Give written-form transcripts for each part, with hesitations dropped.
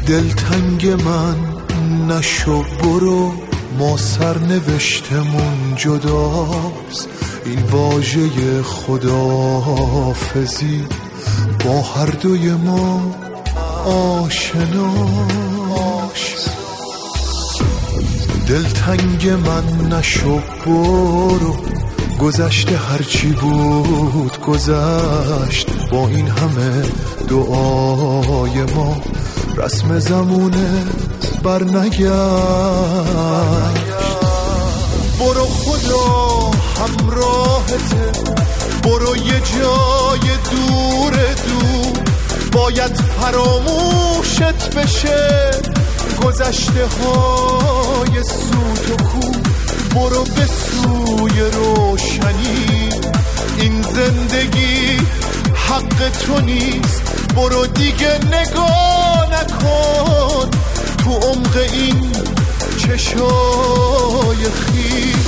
دلتنگ من نشو برو، ما سرنوشتمون جداست. این واژه خداحافظی با هر دوی ما آشناست. دلتنگ من نشو برو، گذشته هرچی بود گذشت. با این همه دعای ما رسم زمونت بر نگشت. برو خدا همراهته، برو یه جای دور دور. باید فراموشت بشه گذشته های سوت و کو. برو به سوی روشنی، این زندگی حق تو نیست. برو دیگه نگاه نکن تو عمق این چشای خیس.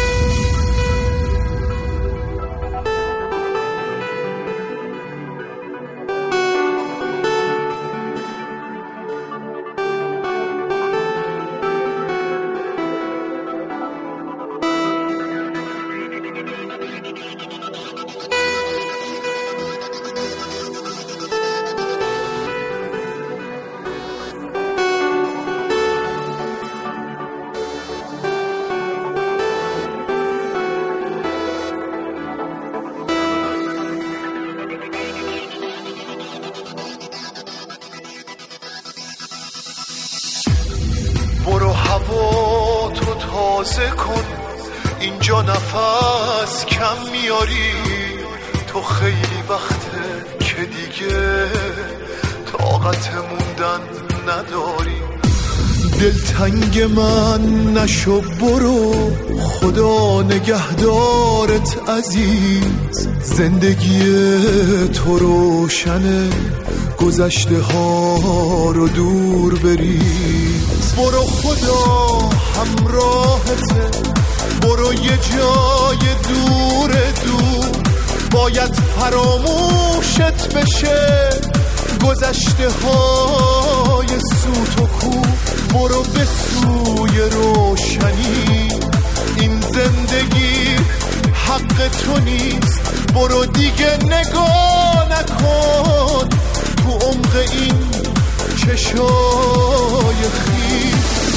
برو هوا تو تازه کن، اینجا نفس کم میاری. تو خیلی وقته که دیگه طاقت موندن نداری. دلتنگ من نشو برو، خدا نگهدارت عزیز. زندگی تو روشنه، گذشته ها رو دور بریز. برو خدا همراهته، برو یه جای دور دور. باید فراموشت بشه گذشته های سوت و کو. برو به سوی روشنی، این زندگی حق تو نیست. برو دیگه نگاه نکن تو عمق این چشای خیس.